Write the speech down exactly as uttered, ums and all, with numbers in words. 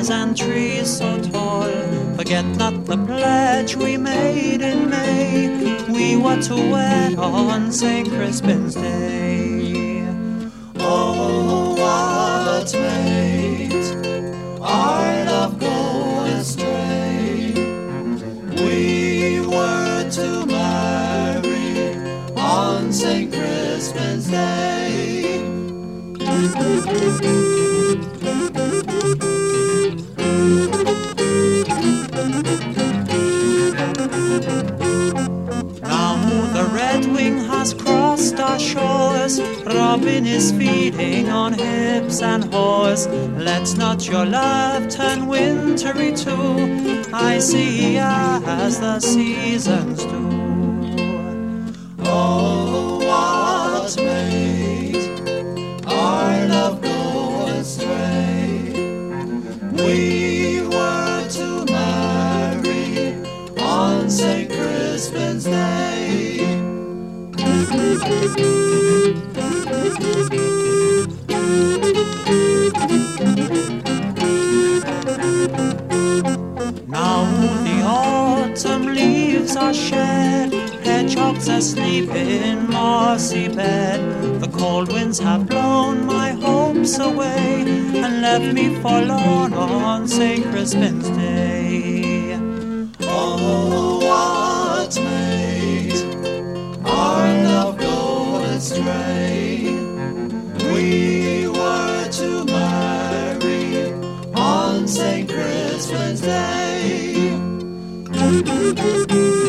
rose and trees so tall. Forget not the pledge we made in May. We were to wed on Saint Crispin's Day. Oh, what made our love go astray? We were to marry on Saint Crispin's Day. Now the redwing has crossed our shores. Robin is feeding on hips and haws. Let not your love turn wintry too. I see as the seasons do. Oh, what made our love go astray? We were to marry on Saint Crispin's Day. Now the autumn leaves are shed, hedgehogs asleep in mossy bed. The cold winds have blown my hopes away and left me forlorn on Saint Crispin's Day. Oh, what made our love go astray? We were to marry on Saint Crispin's Day.